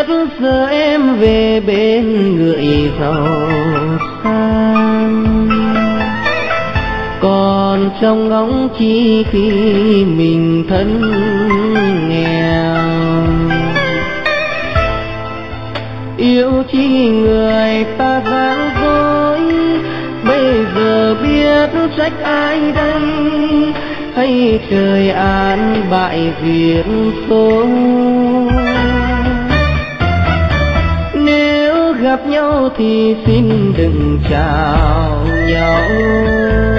giờ em về bên người giàu sang, còn trong ngóng chi khi mình thân nghèo. Yêu chi người ta gian dối, bây giờ biết trách ai đây, hay trời an bại việc số. Nếu gặp nhau thì xin đừng chào nhau,